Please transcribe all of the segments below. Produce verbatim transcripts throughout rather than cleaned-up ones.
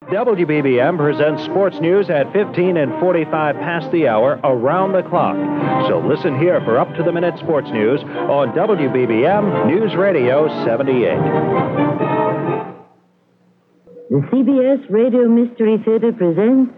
W B B M presents sports news at fifteen and forty-five past the hour around the clock. So listen here for up-to-the-minute sports news on W B B M News Radio seventy-eight. The C B S Radio Mystery Theater presents...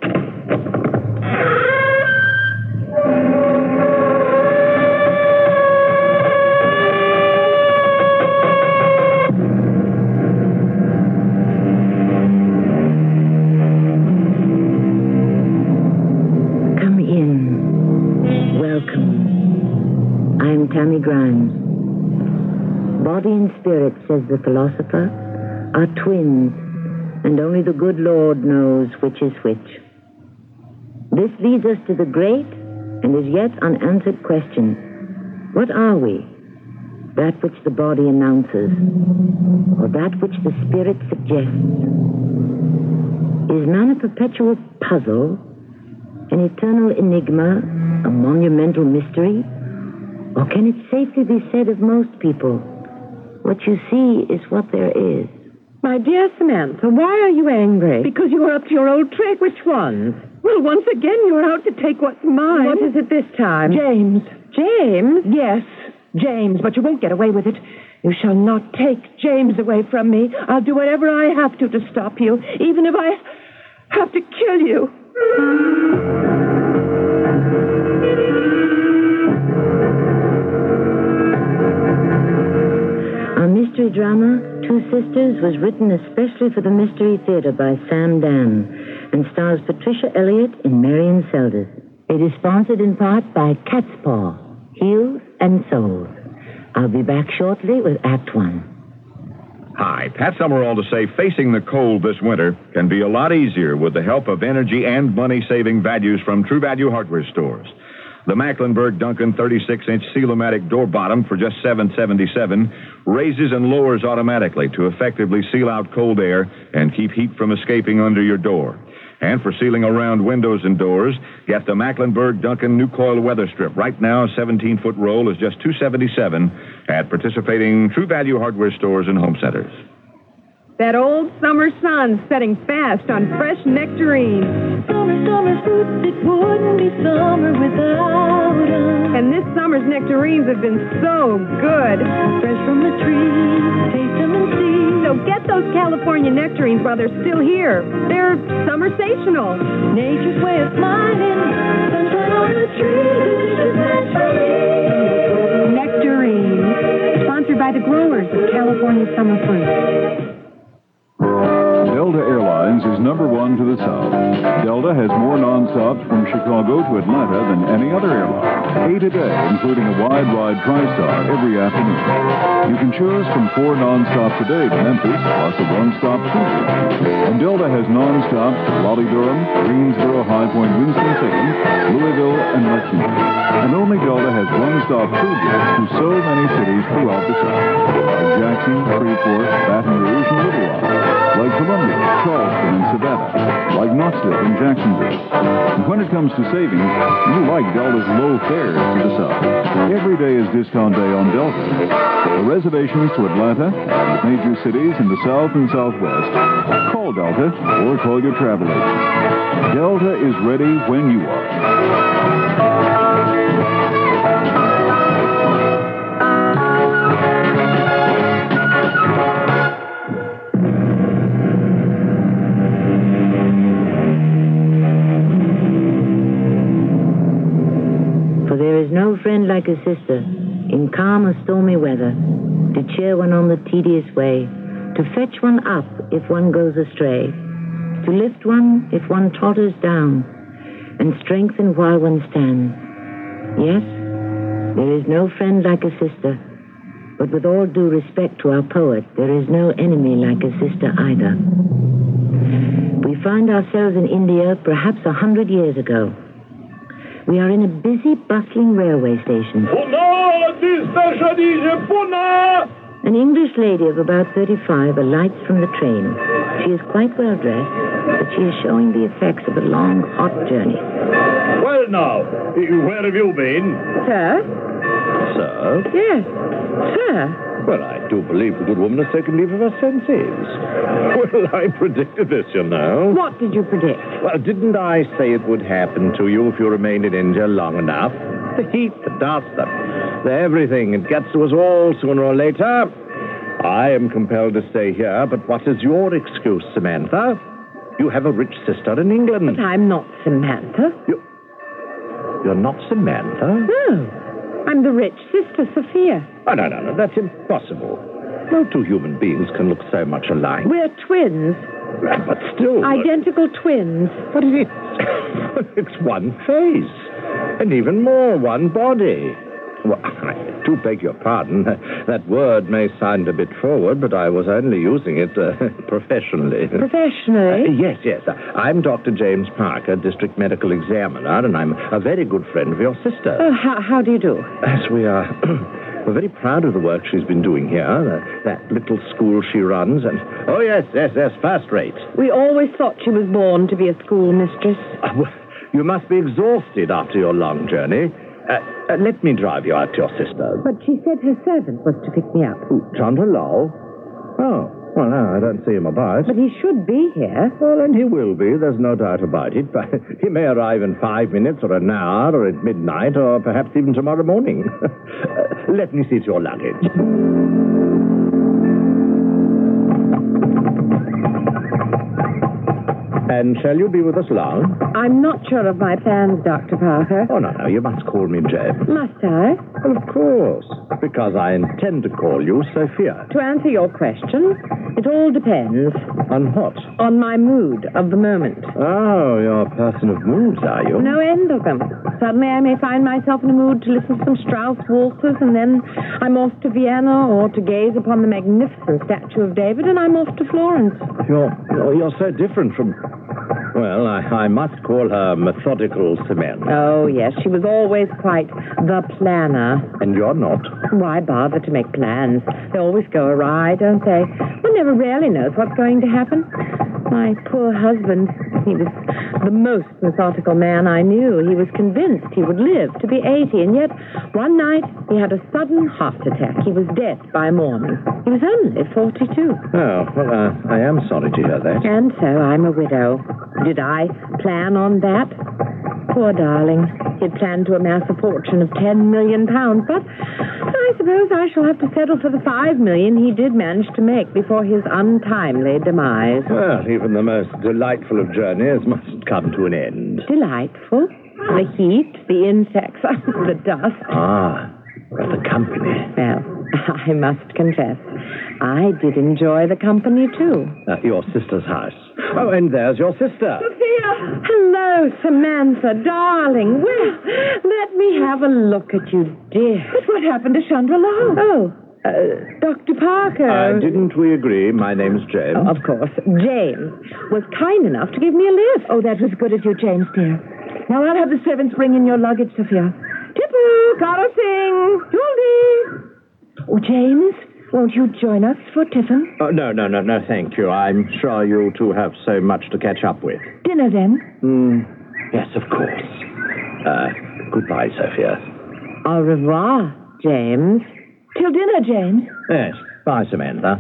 Come in. Welcome. I'm Tammy Grimes. Body and spirit, says the philosopher, are twins. And only the good Lord knows which is which. This leads us to the great and as yet unanswered question. What are we? That which the body announces, or that which the spirit suggests? Is man a perpetual puzzle, an eternal enigma, a monumental mystery? Or can it safely be said of most people, what you see is what there is? My dear Samantha, why are you angry? Because you are up to your old trick. Which ones? Well, once again, you're out to take what's mine. What is it this time? James. James? Yes, James, but you won't get away with it. You shall not take James away from me. I'll do whatever I have to to stop you, even if I have to kill you. Our mystery drama, Two Sisters, was written especially for the Mystery Theater by Sam Dan and stars Patricia Elliott and Marion Seldes. It is sponsored in part by Cat's Paw, Heels and Souls. I'll be back shortly with Act One. Hi, Pat Summerall to say facing the cold this winter can be a lot easier with the help of energy and money-saving values from True Value Hardware stores. The Mecklenburg Duncan thirty-six inch Seal-O-Matic door bottom for just seven dollars and seventy-seven cents raises and lowers automatically to effectively seal out cold air and keep heat from escaping under your door. And for sealing around windows and doors, get the Mecklenburg Duncan New Coil Weather Strip. Right now, a seventeen foot roll is just two dollars and seventy-seven cents at participating True Value Hardware stores and home centers. That old summer sun's setting fast on fresh nectarines. Summer, summer fruits, it wouldn't be summer without them. And this summer's nectarines have been so good. Fresh from the tree, taste them and see. So get those California nectarines while they're still here. They're summer-sational. Nature's way of smiling, sunshine on the tree, delicious nectarines. Nectarines, sponsored by the growers of California summer fruit. Delta Airlines is number one to the south. Delta has more nonstops from Chicago to Atlanta than any other airline. Eight a day, including a wide-wide TriStar every afternoon. You can choose from four nonstops a day to Memphis, plus a one-stop Tuesday. And Delta has nonstops to Raleigh-Durham, Greensboro, High Point, Winston-Salem, Louisville, and Lexington. And only Delta has one-stop Tuesdays to so many cities throughout the south, like Jackson, Freeport, Baton Rouge, and Little Rock. Like Columbia, Charleston, and Savannah, like Knoxville and Jacksonville. And when it comes to savings, you like Delta's low fares to the south. Every day is discount day on Delta. For reservations to Atlanta and major cities in the south and southwest, call Delta or call your travel agent. Delta is ready when you are. No friend like a sister, in calm or stormy weather, to cheer one on the tedious way, to fetch one up if one goes astray, to lift one if one totters down, and strengthen while one stands. Yes, there is no friend like a sister, but with all due respect to our poet, there is no enemy like a sister either. We find ourselves in India perhaps a hundred years ago. We are in a busy, bustling railway station. An English lady of about thirty-five alights from the train. She is quite well dressed, but she is showing the effects of a long, hot journey. Well, now, where have you been? Sir? Sir? Yes. Sir? Well, I do believe the good woman has taken leave of her senses. Well, I predicted this, you know. What did you predict? Well, didn't I say it would happen to you if you remained in India long enough? The heat, the dust, the, the everything. It gets to us all sooner or later. I am compelled to stay here, but what is your excuse, Samantha? You have a rich sister in England. But I'm not Samantha. You, you're not Samantha? No. I'm the rich sister, Sophia. Oh, no, no, no. That's impossible. No two human beings can look so much alike. We're twins. But still... Identical twins. What is it? It's one face. And even more, one body. Well, I do beg your pardon. That word may sound a bit forward, but I was only using it uh, professionally. Professionally? Uh, yes, yes. I'm Doctor James Parker, District Medical Examiner, and I'm a very good friend of your sister. Uh, how, how do you do? Yes, we are... We're very proud of the work she's been doing here, uh, that little school she runs, and... Oh, yes, yes, yes, first rate. We always thought she was born to be a schoolmistress. Uh, well, you must be exhausted after your long journey. Uh, uh, let me drive you out to your sister. But she said her servant was to pick me up. Ooh, Chandra Lal? Oh, well, no, I don't see him about. But he should be here. Well, and he will be, there's no doubt about it. But he may arrive in five minutes or an hour or at midnight or perhaps even tomorrow morning. uh, let me see to your luggage. And shall you be with us long? I'm not sure of my plans, Doctor Parker. Oh, no, no, you must call me James. Must I? Well, of course, because I intend to call you Sophia. To answer your question, it all depends. On what? On my mood of the moment. Oh, you're a person of moods, are you? No end of them. Suddenly I may find myself in a mood to listen to some Strauss waltzes, and then I'm off to Vienna, or to gaze upon the magnificent statue of David, and I'm off to Florence. You're, you're, you're so different from... Well, I, I must call her methodical Samantha. Oh, yes, she was always quite the planner. And you're not? Why bother to make plans? They always go awry, don't they? One never really knows what's going to happen. My poor husband, he was the most methodical man I knew. He was convinced he would live to be eighty, and yet one night he had a sudden heart attack. He was dead by morning. He was only forty-two. Oh, well, uh, I am sorry to hear that. And so I'm a widow. Did I plan on that? Poor darling. He'd planned to amass a fortune of ten million pounds, but I suppose I shall have to settle for the five million he did manage to make before his untimely demise. Well, even the most delightful of journeys must come to an end. Delightful? The heat, the insects, the dust. Ah, but the company. Well, I must confess, I did enjoy the company, too. Uh, your sister's house. Oh, and there's your sister. Sophia! Hello, Samantha, darling. Well, let me have a look at you, dear. But what happened to Chandra Lal? Oh, uh, Doctor Parker. Uh, didn't we agree? My name's James. Oh, of course. James was kind enough to give me a lift. Oh, that was good of you, James, dear. Now I'll have the servants bring in your luggage, Sophia. Tippu, Kara Singh, Julie. Oh, James, won't you join us for tiffin? Oh, no, no, no, no, thank you. I'm sure you two have so much to catch up with. Dinner, then? Mm, yes, of course. Uh, goodbye, Sophia. Au revoir, James. Till dinner, James. Yes, bye, Samantha.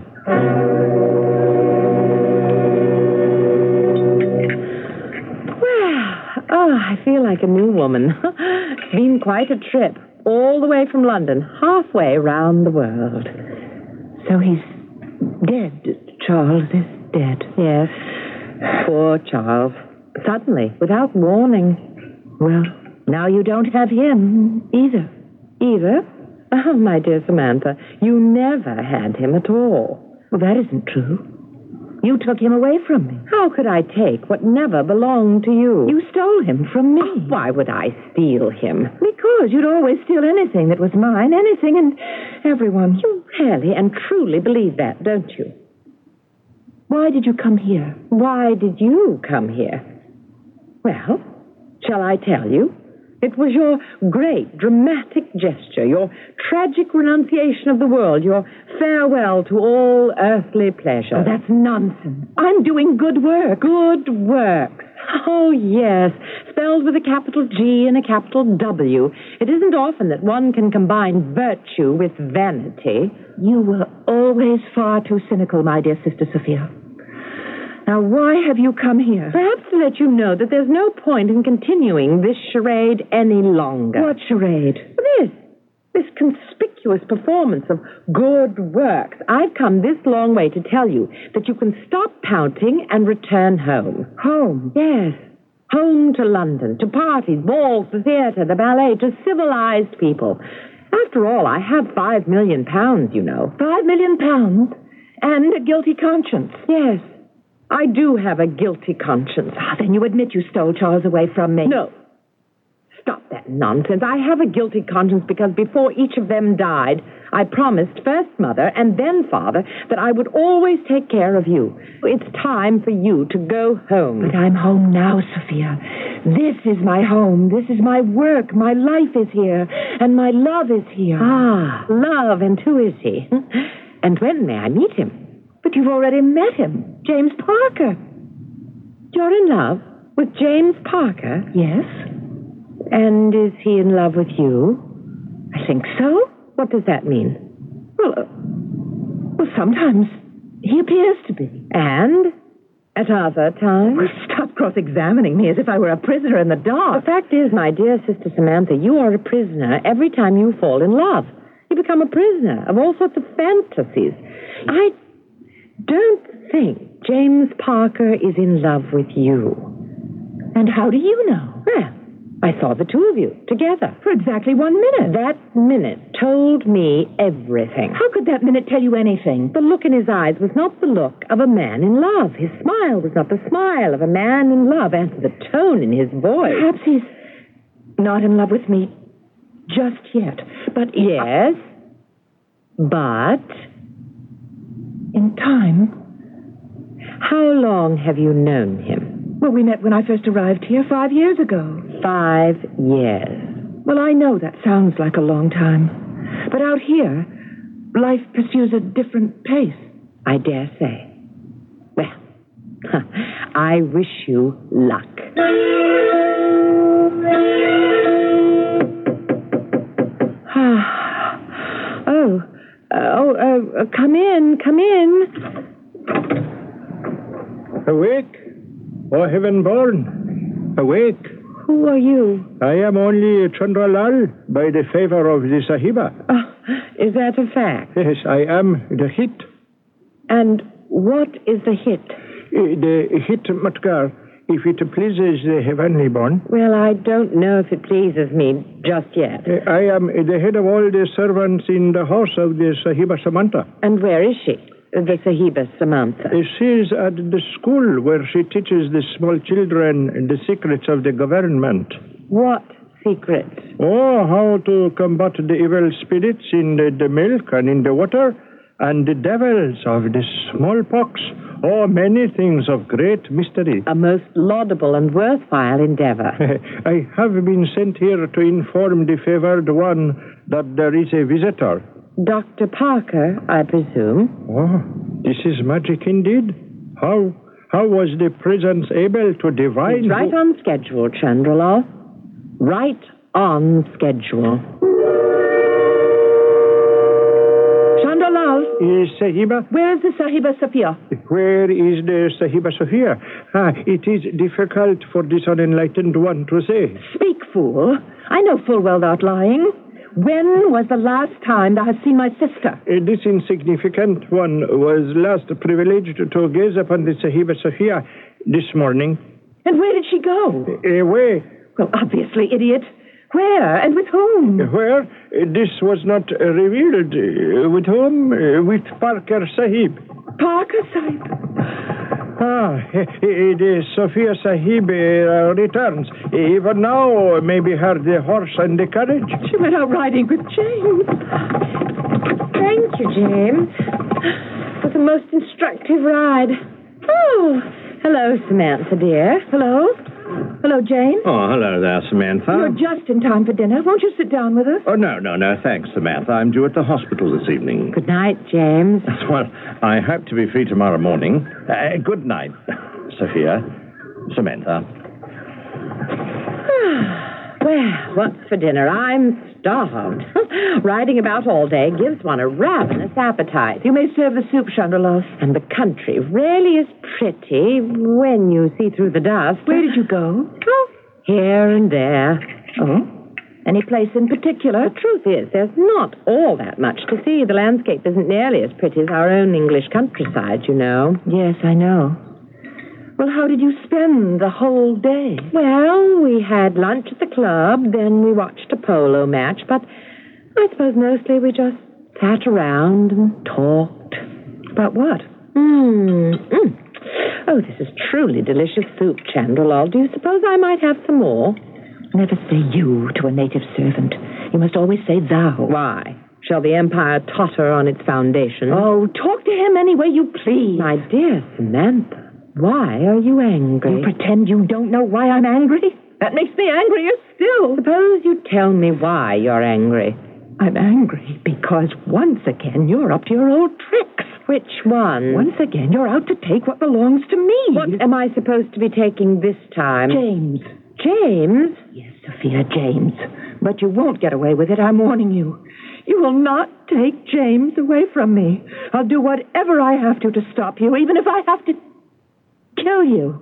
Well, oh, I feel like a new woman. It's been quite a trip. All the way from London, halfway round the world. So he's dead. Charles is dead. Yes. Poor Charles. Suddenly, without warning. Well, now you don't have him either. Either? Oh, my dear Samantha, you never had him at all. Well, that isn't true. You took him away from me. How could I take what never belonged to you? You stole him from me. Oh, why would I steal him? Because you'd always steal anything that was mine, anything and everyone. You really and truly believe that, don't you? Why did you come here? Why did you come here? Well, shall I tell you? It was your great, dramatic gesture, your tragic renunciation of the world, your farewell to all earthly pleasure. Oh, that's nonsense. I'm doing good work. Good work. Oh, yes. spelled with a capital G and a capital W. It isn't often that one can combine virtue with vanity. You were always far too cynical, my dear Sister Sophia. Now, why have you come here? Perhaps to let you know that there's no point in continuing this charade any longer. What charade? This. This conspicuous performance of good works. I've come this long way to tell you that you can stop pouting and return home. Home? Yes. Home to London, to parties, balls, the theater, the ballet, to civilized people. After all, I have five million pounds, you know. Five million pounds? And a guilty conscience? Yes. I do have a guilty conscience. Ah, then you admit you stole Charles away from me. No. Stop that nonsense. I have a guilty conscience because before each of them died, I promised first Mother and then Father that I would always take care of you. It's time for you to go home. But I'm home now, Sophia. This is my home. This is my work. My life is here. And my love is here. Ah, love. And who is he? And when may I meet him? But you've already met him. James Parker. You're in love with James Parker? Yes. And is he in love with you? I think so. What does that mean? Well, uh, well, sometimes he appears to be. And at other times? Well, stop cross-examining me as if I were a prisoner in the dark. The fact is, my dear Sister Samantha, you are a prisoner every time you fall in love. You become a prisoner of all sorts of fantasies. I don't think James Parker is in love with you. And how do you know? Well, I saw the two of you together. For exactly one minute. That minute told me everything. How could that minute tell you anything? The look in his eyes was not the look of a man in love. His smile was not the smile of a man in love. And the tone in his voice. Perhaps he's not in love with me just yet. But yes, I... but in time. How long have you known him? Well, we met when I first arrived here five years ago. Five years. Well, I know that sounds like a long time. But out here, life pursues a different pace. I dare say. Well, I wish you luck. oh, oh, uh, come in, come in. Awake, O heaven born, awake. Who are you? I am only Chandralal by the favor of the Sahiba. Uh, is that a fact? Yes, I am the hit. And what is the hit? Uh, the hit Matkar, if it pleases the heavenly born. Well, I don't know if it pleases me just yet. Uh, I am the head of all the servants in the house of the Sahiba Samantha. And where is she? The Sahiba Samantha. Uh, she is at the school where she teaches the small children the secrets of the government. What secrets? Oh, how to combat the evil spirits in the, the milk and in the water, and the devils of the smallpox. Oh, many things of great mystery. A most laudable and worthwhile endeavor. I have been sent here to inform the favored one that there is a visitor. Doctor Parker, I presume. Oh, this is magic indeed. How how was the presence able to divine... It's right who... on schedule, Chandralal. Right on schedule. Chandralal. Is Sahiba? Where's the Sahiba Sophia? Where is the Sahiba Sophia? Ah, it is difficult for this unenlightened one to say. Speak, fool. I know full well thou'rt lying. When was the last time thou hast seen my sister? Uh, this insignificant one was last privileged to gaze upon the Sahiba Sophia this morning. And where did she go? Away. Well, obviously, idiot. Where and with whom? Where? Uh, this was not uh, revealed. Uh, with whom? Uh, with Parker Sahib. Parker Sahib? Ah, the Sophia Sahib uh, returns. Even now, maybe her the horse and the carriage. She went out riding with James. Thank you, James. It was a most instructive ride. Oh, hello, Samantha, dear. Hello? Hello, Jane. Oh, hello there, Samantha. You're just in time for dinner. Won't you sit down with us? Oh, no, no, no, thanks, Samantha. I'm due at the hospital this evening. Good night, James. Well, I hope to be free tomorrow morning. Uh, good night, Sophia. Samantha. Well, what's for dinner? I'm starved. Riding about all day gives one a ravenous appetite. You may serve the soup, Chandlerloaf. And the country really is pretty when you see through the dust. Where did you go? Oh, here and there. Oh? Any place in particular? The truth is, there's not all that much to see. The landscape isn't nearly as pretty as our own English countryside, you know. Yes, I know. Well, how did you spend the whole day? Well, we had lunch at the club, then we watched a polo match, but I suppose mostly we just sat around and talked. About what? Mm. Mm. Oh, this is truly delicious soup, Chandlerloaf. Do you suppose I might have some more? Never say you to a native servant. You must always say thou. Why? Shall the empire totter on its foundation? Oh, talk to him any way you please. My dear Samantha. Why are you angry? You pretend you don't know why I'm angry? That makes me angrier still. Suppose you tell me why you're angry. I'm angry because once again you're up to your old tricks. Which one? Once again you're out to take what belongs to me. What am I supposed to be taking this time? James. James? Yes, Sophia, James. But you won't get away with it, I'm warning you. You will not take James away from me. I'll do whatever I have to to stop you, even if I have to kill you.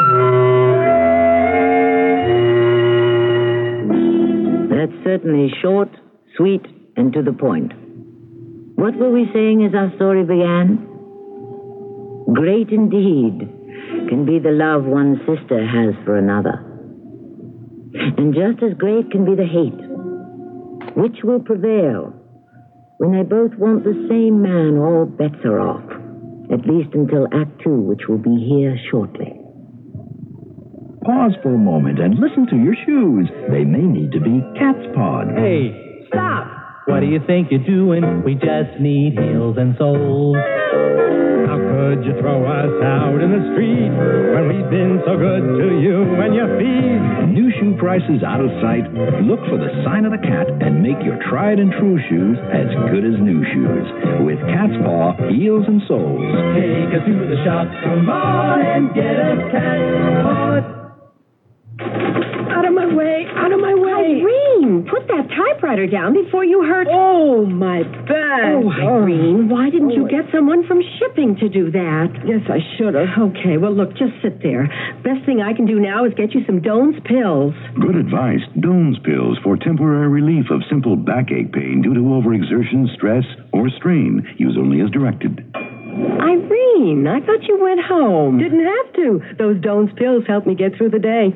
That's certainly short, sweet, and to the point. What were we saying as our story began? Great indeed can be the love one sister has for another. And just as great can be the hate. Which will prevail? When they both want the same man, all bets are off. At least until Act Two, which will be here shortly. Pause for a moment and listen to your shoes. They may need to be cat's pawed. Hey, stop! What do you think you're doing? We just need heels and soles. How could you throw us out in the street when we've been so good to you and your feet? New shoe prices out of sight? Look for the sign of the cat and make your tried and true shoes as good as new shoes with Cat's Paw heels and soles. Take us to the shop, come on and get us Cat's Paw. Out of my way, out of my way. Irene, put that typewriter down before you hurt... Oh, my back. Oh, Irene, why didn't you Oh, get someone from shipping to do that? Yes, I should have. Okay, well, look, just sit there. Best thing I can do now is get you some Doan's pills. Good advice. Doan's pills for temporary relief of simple backache pain due to overexertion, stress, or strain. Use only as directed. Irene, I thought you went home. Didn't have to. Those Doan's pills helped me get through the day.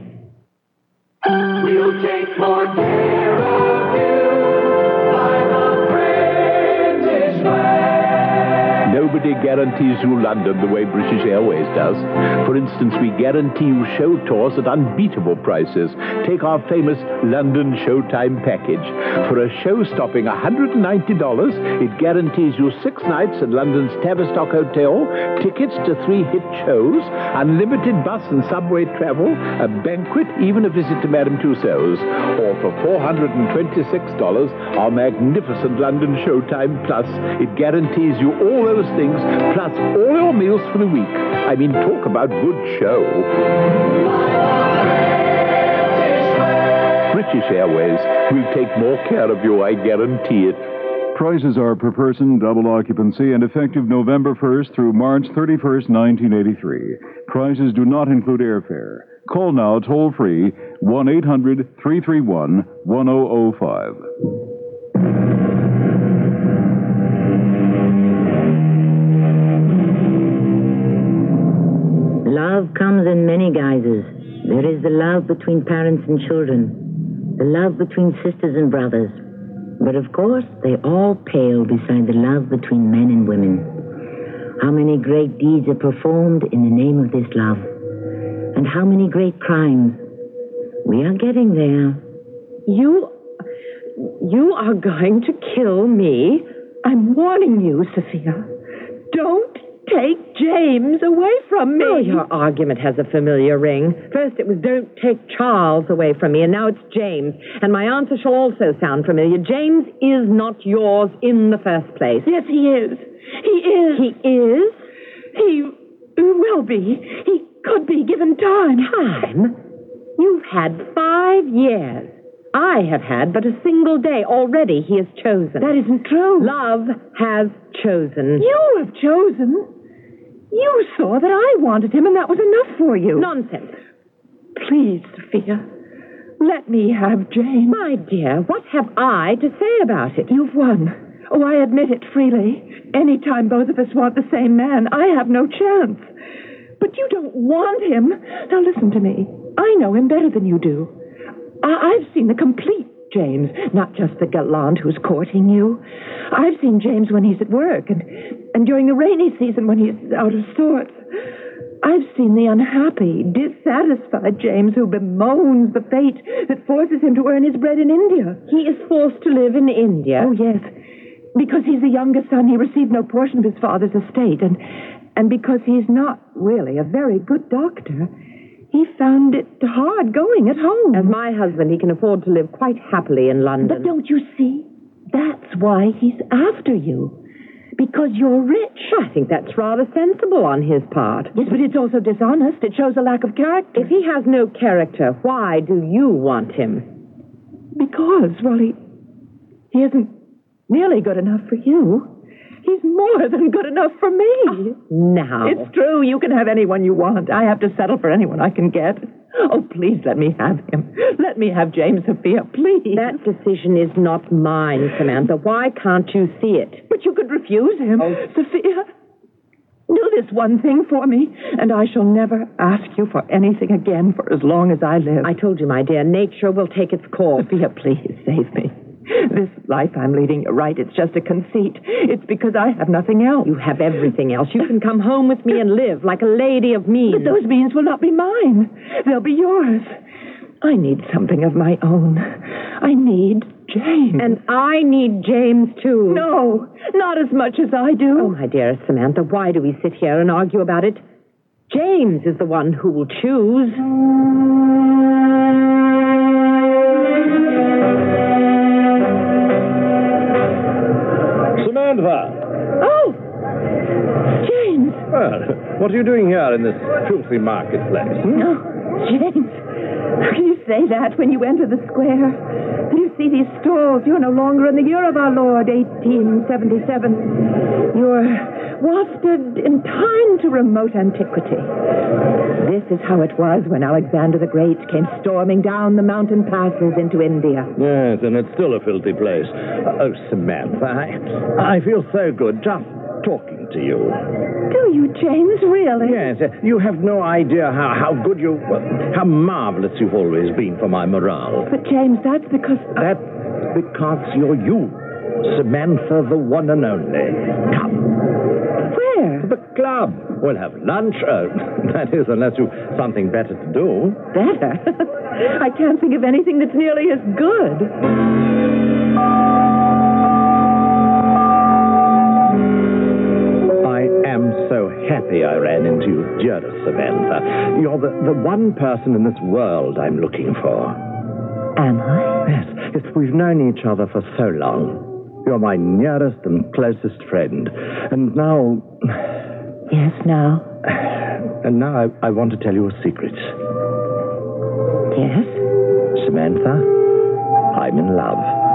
We'll take more care of you by the British way. Nobody guarantees you London the way British Airways does. For instance, we guarantee you show tours at unbeatable prices. Take our famous London Showtime package. For a show-stopping one hundred ninety dollars, it guarantees you six nights at London's Tavistock Hotel, tickets to three hit shows, unlimited bus and subway travel, a banquet, even a visit to Madame Tussauds. Or for four hundred twenty-six dollars, our magnificent London Showtime Plus. It guarantees you all those things, plus all your meals for the week. I mean, talk about good show. British Airways will take more care of you, I guarantee it. Prices are per person, double occupancy, and effective November first through March thirty-first, nineteen eighty-three. Prices do not include airfare. Call now toll-free, one eight hundred three three one one zero zero five. Love comes in many guises. There is the love between parents and children, the love between sisters and brothers. But of course, they all pale beside the love between men and women. How many great deeds are performed in the name of this love? And how many great crimes? We are getting there. You... you are going to kill me? I'm warning you, Sophia. Don't take James away from me. Oh, your argument has a familiar ring. First it was don't take Charles away from me, and now it's James. And my answer shall also sound familiar. James is not yours in the first place. Yes, he is. He is. He is? He will be. He could be given time. Time? You've had five years. I have had but a single day. Already he has chosen. That isn't true. Love has chosen. You have chosen. You saw that I wanted him, and that was enough for you. Nonsense. Please, Sophia, let me have James. My dear, what have I to say about it? You've won. Oh, I admit it freely. Any time both of us want the same man, I have no chance. But you don't want him. Now listen to me. I know him better than you do. I- I've seen the complete James, not just the gallant who's courting you. I've seen James when he's at work and, and during the rainy season when he's out of sorts. I've seen the unhappy, dissatisfied James who bemoans the fate that forces him to earn his bread in India. He is forced to live in India. Oh, yes. Because he's the youngest son, he received no portion of his father's estate. And, and because he's not really a very good doctor, he found it hard going at home. As my husband, he can afford to live quite happily in London. But don't you see? That's why he's after you. Because you're rich. I think that's rather sensible on his part. Yes, but it's also dishonest. It shows a lack of character. If he has no character, why do you want him? Because, well, he, he isn't nearly good enough for you. He's more than good enough for me. Oh, now. It's true. You can have anyone you want. I have to settle for anyone I can get. Oh, please let me have him. Let me have James, Sophia, please. That decision is not mine, Samantha. Why can't you see it? But you could refuse him. Oh. Sophia, do this one thing for me, and I shall never ask you for anything again for as long as I live. I told you, my dear, nature will take its course. Sophia, please, save me. This life I'm leading, you're right, it's just a conceit. It's because I have nothing else. You have everything else. You can come home with me and live like a lady of means. But those means will not be mine. They'll be yours. I need something of my own. I need James. And I need James, too. No, not as much as I do. Oh, my dearest Samantha, why do we sit here and argue about it? James is the one who will choose. Samantha! Oh! James! Well, what are you doing here in this filthy marketplace? Hmm? No, James. How can you say that when you enter the square? And you see these stalls. You're no longer in the year of our Lord, eighteen seventy-seven. You're wafted in time to remote antiquity. This is how it was when Alexander the Great came storming down the mountain passes into India. Yes, and it's still a filthy place. Oh, Samantha, I, I feel so good just talking to you. Do you, James, really? Yes, uh, you have no idea how, how good you, well, how marvelous you've always been for my morale. But, James, that's because... That's because you're you, Samantha, the one and only. Come. Where? The club. We'll have lunch. Uh, that is, unless you've something better to do. Better? I can't think of anything that's nearly as good. So happy I ran into you, dearest Samantha. You're the, the one person in this world I'm looking for. Am I? Yes, yes, we've known each other for so long. You're my nearest and closest friend. And now... Yes, now? And now I, I want to tell you a secret. Yes? Samantha, I'm in love.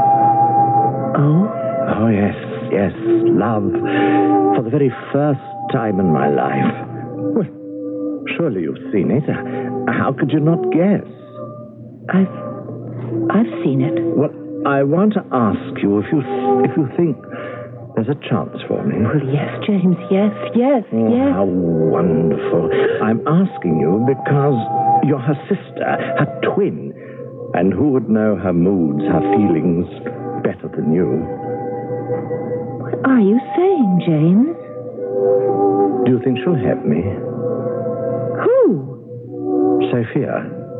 Oh? Oh, yes, yes, love. For the very first time in my life. Well, surely you've seen it. How could you not guess? I've... I've seen it. Well, I want to ask you if you if you think there's a chance for me. Well, yes, James, yes, yes, oh, yes. How wonderful. I'm asking you because you're her sister, her twin. And who would know her moods, her feelings better than you? What are you saying, James? Do you think she'll have me? Who? Sophia.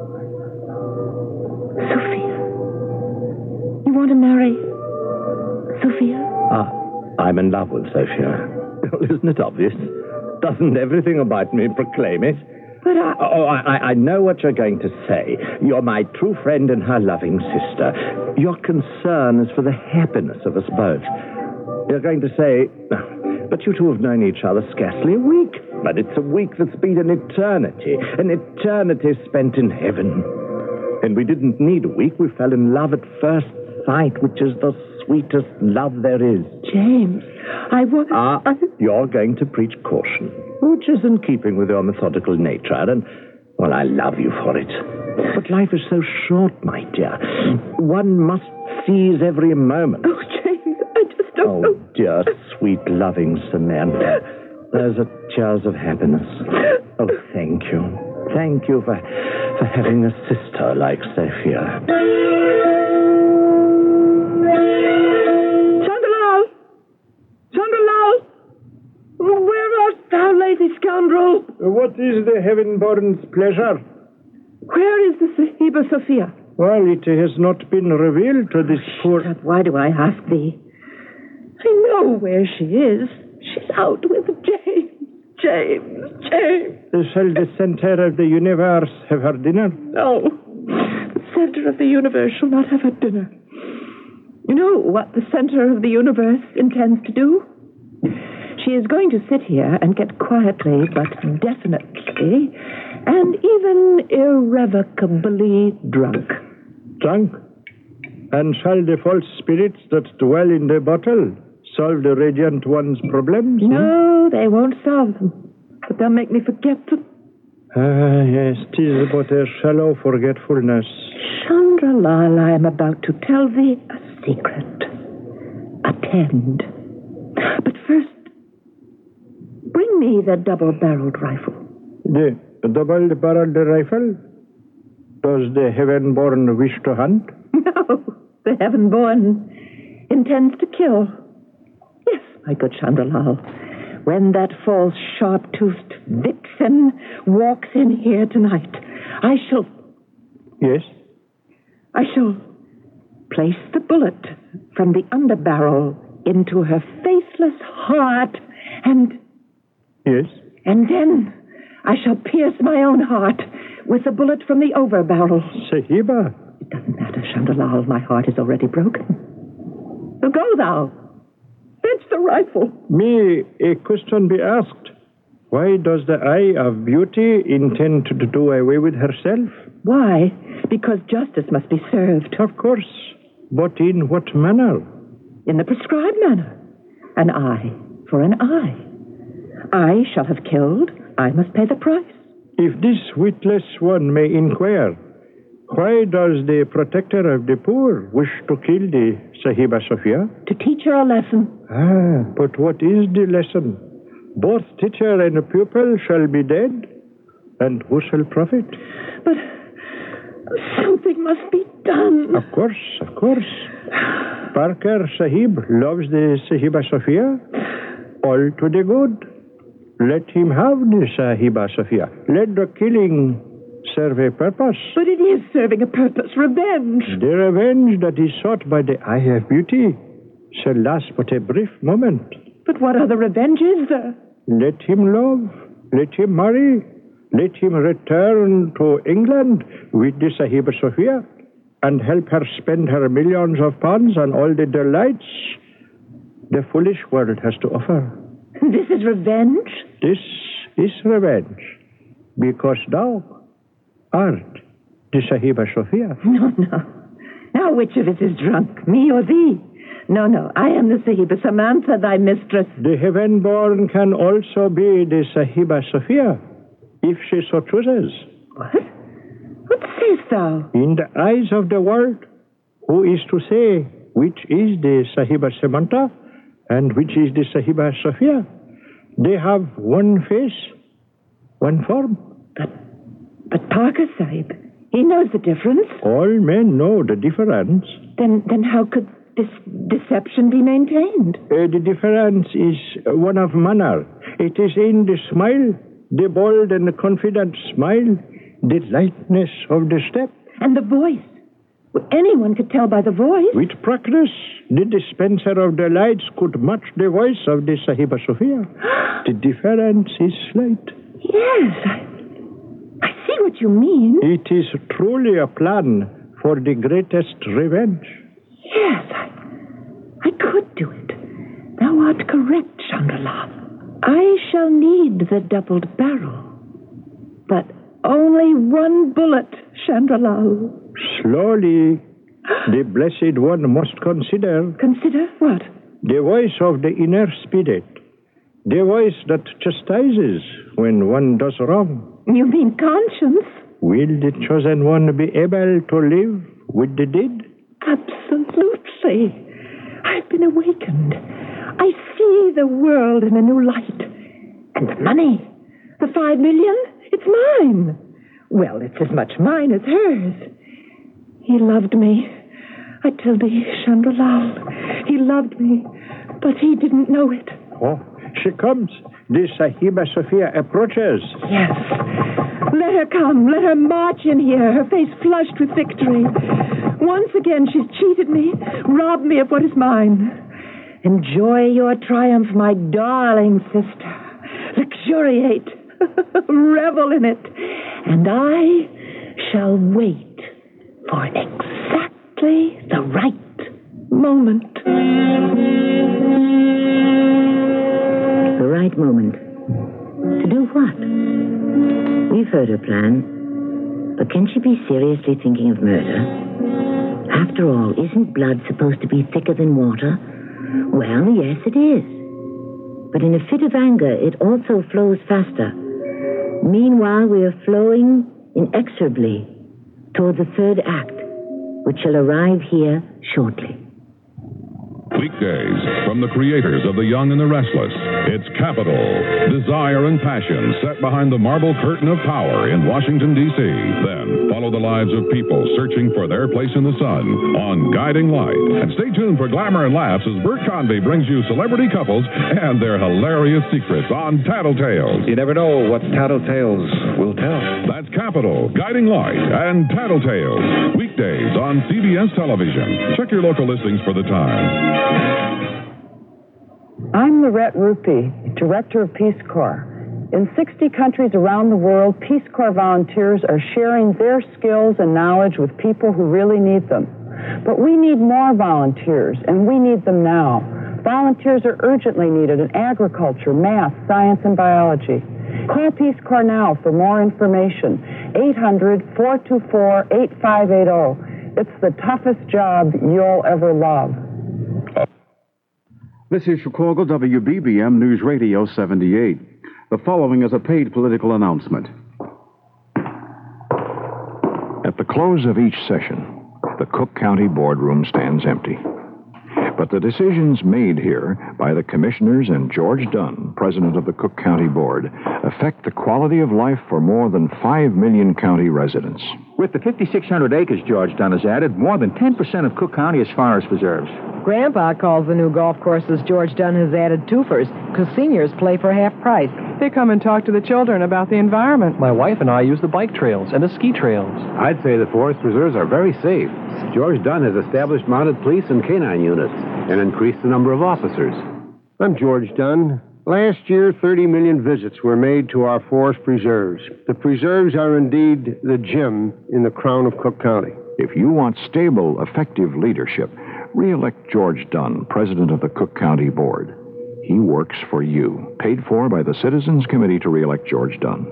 Sophia? You want to marry Sophia? Ah, I'm in love with Sophia. Isn't it obvious? Doesn't everything about me proclaim it? But I... Oh, I, I know what you're going to say. You're my true friend and her loving sister. Your concern is for the happiness of us both. You're going to say... But you two have known each other scarcely a week. But it's a week that's been an eternity. An eternity spent in heaven. And we didn't need a week. We fell in love at first sight, which is the sweetest love there is. James, I was... Ah, you're going to preach caution, which is in keeping with your methodical nature, and, well, I love you for it. But life is so short, my dear. One must seize every moment. Oh, James, I just don't Oh, know. dear, sweet, loving Samantha. Those are tears of happiness. Oh, thank you. Thank you for, for having a sister like Sophia. Chandalal! Chandalal! Where art thou, lazy scoundrel? What is the heaven-born's pleasure? Where is the Sahiba Sophia? Well, it has not been revealed to this poor... But why do I ask thee? I know where she is. She's out with James. James, James. Shall the center of the universe have her dinner? No. The center of the universe shall not have her dinner. You know what the center of the universe intends to do? She is going to sit here and get quietly, but definitely, and even irrevocably drunk. Drunk? And shall the false spirits that dwell in the bottle solve the radiant one's problems? No, they won't solve them. But they'll make me forget them. Ah, yes, 'tis but a shallow forgetfulness. Chandralal, I am about to tell thee a secret. Attend. But first, bring me the double-barreled rifle. The double-barreled rifle? Does the heaven-born wish to hunt? No, the heaven-born intends to kill. Yes, my good Chandralal. When that false, sharp-toothed vixen walks in here tonight, I shall... Yes? I shall place the bullet from the underbarrel into her faithless heart, and... Yes? And then I shall pierce my own heart with the bullet from the overbarrel. Sahiba? It doesn't matter, Chandralal. My heart is already broken. So go thou. Fetch the rifle. May a question be asked? Why does the eye of beauty intend to do away with herself? Why? Because justice must be served. Of course. But in what manner? In the prescribed manner. An eye for an eye. I shall have killed. I must pay the price. If this witless one may inquire, why does the protector of the poor wish to kill the Sahiba Sophia? To teach her a lesson. Ah, but what is the lesson? Both teacher and pupil shall be dead, and who shall profit? But something must be done. Of course, of course. Parker Sahib loves the Sahiba Sophia. All to the good. Let him have the Sahiba Sophia. Let the killing serve a purpose. But it is serving a purpose. Revenge. The revenge that is sought by the eye of beauty shall last but a brief moment. But what other revenge is there? Let him love. Let him marry. Let him return to England with the Sahiba Sophia and help her spend her millions of pounds on all the delights the foolish world has to offer. This is revenge? This is revenge. Because thou art the Sahiba Sophia. No, no. Now which of us is drunk, me or thee? No, no, I am the Sahiba Samantha, thy mistress. The heaven-born can also be the Sahiba Sophia, if she so chooses. What? What sayest thou? In the eyes of the world, who is to say which is the Sahiba Samantha and which is the Sahiba Sophia? They have one face, one form. But, but Parker Sahib, he knows the difference. All men know the difference. Then, then how could this deception be maintained? Uh, the difference is one of manner. It is in the smile, the bold and the confident smile, the lightness of the step. And the voice. Well, anyone could tell by the voice. With practice, the dispenser of delights could match the voice of the Sahiba Sophia. The difference is slight. Yes, I, I see what you mean. It is truly a plan for the greatest revenge. Yes, I, I could do it. Thou art correct, Chandralal. I shall need the doubled barrel. But only one bullet Chandrelal. Slowly. The Blessed One must consider. Consider what? The voice of the inner spirit. The voice that chastises when one does wrong. You mean conscience? Will the chosen one be able to live with the deed? Absolutely. I've been awakened. I see the world in a new light. And the money, the five million, it's mine. Well, it's as much mine as hers. He loved me. I tell thee, Chandrelal, he loved me, but he didn't know it. Oh, she comes. The Sahiba Sophia approaches. Yes. Let her come. Let her march in here, her face flushed with victory. Once again, she's cheated me, robbed me of what is mine. Enjoy your triumph, my darling sister. Luxuriate. Revel in it. And I shall wait for exactly the right moment. The right moment. To do what? We've heard her plan. But can she be seriously thinking of murder? After all, isn't blood supposed to be thicker than water? Well, yes, it is. But in a fit of anger, it also flows faster. Meanwhile, we are flowing inexorably toward the third act, which shall arrive here shortly. Weekdays from the creators of The Young and the Restless. It's Capital, desire and passion set behind the marble curtain of power in Washington, D C Then follow the lives of people searching for their place in the sun on Guiding Light. And stay tuned for glamour and laughs as Bert Convy brings you celebrity couples and their hilarious secrets on Tattletales. You never know what Tattletales will tell. That's Capital, Guiding Light, and Tattletales. Weekdays on C B S Television. Check your local listings for the time. I'm Lorette Rupi, Director of Peace Corps. In sixty countries around the world, Peace Corps volunteers are sharing their skills and knowledge with people who really need them. But we need more volunteers, and we need them now. Volunteers are urgently needed in agriculture, math, science, and biology. Call Peace Corps now for more information. eight hundred, four two four, eight five eight zero. It's the toughest job you'll ever love. This is Chicago W B B M News Radio seventy-eight. The following is a paid political announcement. At the close of each session, the Cook County boardroom stands empty. But the decisions made here by the commissioners and George Dunn, president of the Cook County Board, affect the quality of life for more than five million county residents. With the fifty-six hundred acres George Dunn has added, more than ten percent of Cook County is forest preserves. Grandpa calls the new golf courses George Dunn has added twofers, because seniors play for half price. They come and talk to the children about the environment. My wife and I use the bike trails and the ski trails. I'd say the forest preserves are very safe. George Dunn has established mounted police and canine units and increased the number of officers. I'm George Dunn. Last year, thirty million visits were made to our forest preserves. The preserves are indeed the gem in the crown of Cook County. If you want stable, effective leadership, re-elect George Dunn, president of the Cook County Board. He works for you, paid for by the Citizens Committee to re-elect George Dunn.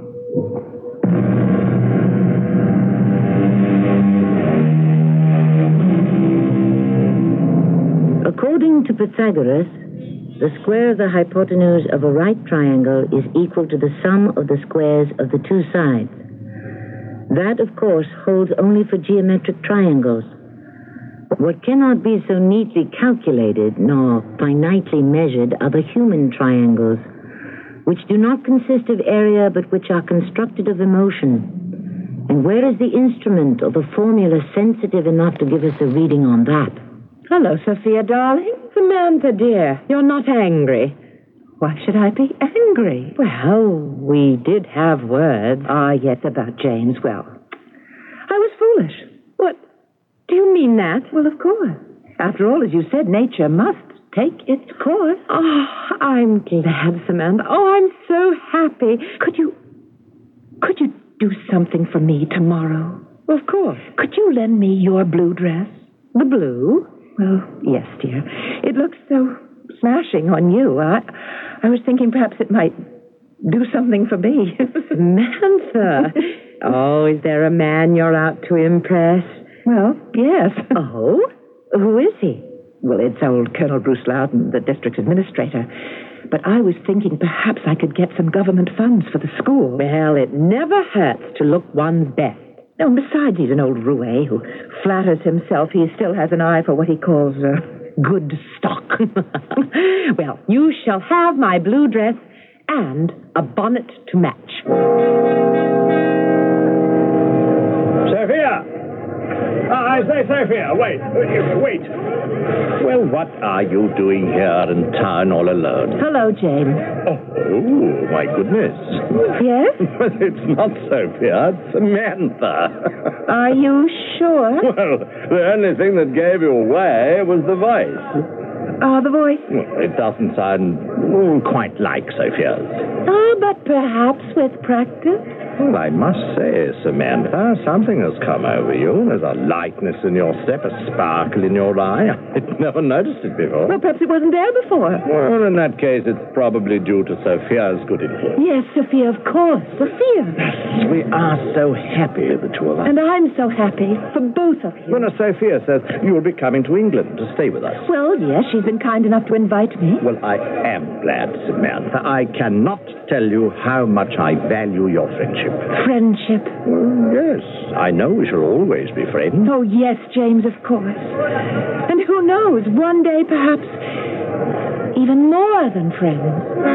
According to Pythagoras, the square of the hypotenuse of a right triangle is equal to the sum of the squares of the two sides. That, of course, holds only for geometric triangles. What cannot be so neatly calculated nor finitely measured are the human triangles, which do not consist of area but which are constructed of emotion. And where is the instrument or the formula sensitive enough to give us a reading on that? Hello, Sophia, darling. Samantha, dear. You're not angry. Why should I be angry? Well, we did have words. Ah, yes, about James. Well, I was foolish. What? Do you mean that? Well, of course. After all, as you said, nature must take its course. Oh, I'm glad, Samantha. Oh, I'm so happy. Could you... Could you do something for me tomorrow? Well, of course. Could you lend me your blue dress? The blue? Well, yes, dear. It looks so smashing on you. I, I was thinking perhaps it might do something for me. Samantha, Oh, is there a man you're out to impress? Well, yes. Oh? Who is he? Well, it's old Colonel Bruce Loudon, the district administrator. But I was thinking perhaps I could get some government funds for the school. Well, it never hurts to look one's best. Oh, and besides, he's an old roue who flatters himself he still has an eye for what he calls uh, good stock. Well, you shall have my blue dress and a bonnet to match. Sophia! I say, Sophia, wait, wait. Well, what are you doing here in town all alone? Hello, James. Oh, my goodness. Yes? But it's not Sophia, it's Samantha. Are you sure? Well, the only thing that gave you away was the voice. Oh, the voice? Well, it doesn't sound mm, quite like Sophia's. Oh, but perhaps with practice. Well, I must say, Samantha, something has come over you. There's a lightness in your step, a sparkle in your eye. I'd never noticed it before. Well, perhaps it wasn't there before. Well, in that case, it's probably due to Sophia's good influence. Yes, Sophia, of course. Sophia. Yes, we are so happy, the two of us. And I'm so happy for both of you. Well, now, Sophia says you will be coming to England to stay with us. Well, yes, she's been kind enough to invite me. Well, I am glad, Samantha. I cannot tell you how much I value your friendship. Friendship? Well, yes. I know we shall always be friends. Oh, yes, James, of course. And who knows, one day, perhaps, even more than friends.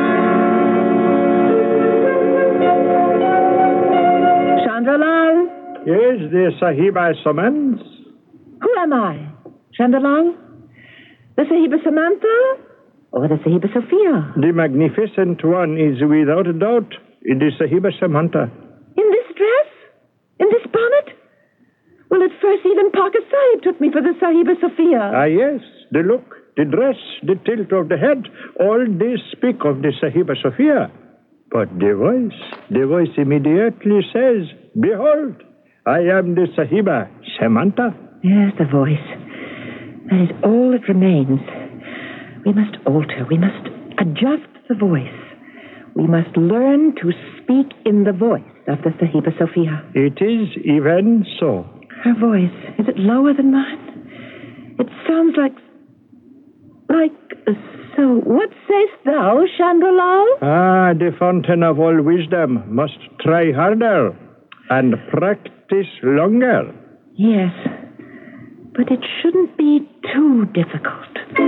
Chandrelal? Yes, the Sahiba summons. Who am I? Chandrelal? The Sahiba Samantha? Or the Sahiba Sophia? The magnificent one is without a doubt the Sahiba Samantha. In this dress? In this bonnet? Well, at first even Parker Sahib took me for the Sahiba Sophia. Ah, yes. The look, the dress, the tilt of the head, all this speak of the Sahiba Sophia. But the voice, the voice immediately says, behold, I am the Sahiba Samantha. Yes, the voice. That is all that remains. We must alter. We must adjust the voice. We must learn to speak in the voice of the Sahiba Sophia. It is even so. Her voice, is it lower than mine? It sounds like... Like... So, what sayest thou, Chandrelal? Ah, the fountain of all wisdom must try harder and practice longer. Yes, but it shouldn't be too difficult.